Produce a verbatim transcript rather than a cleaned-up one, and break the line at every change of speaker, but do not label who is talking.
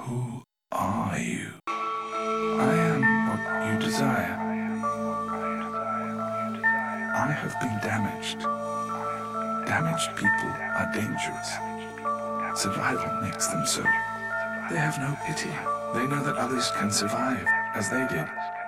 Who are you? I am what you desire. I have been damaged. Damaged people are dangerous. Survival makes them so. They have no pity. They know that others can survive as they did.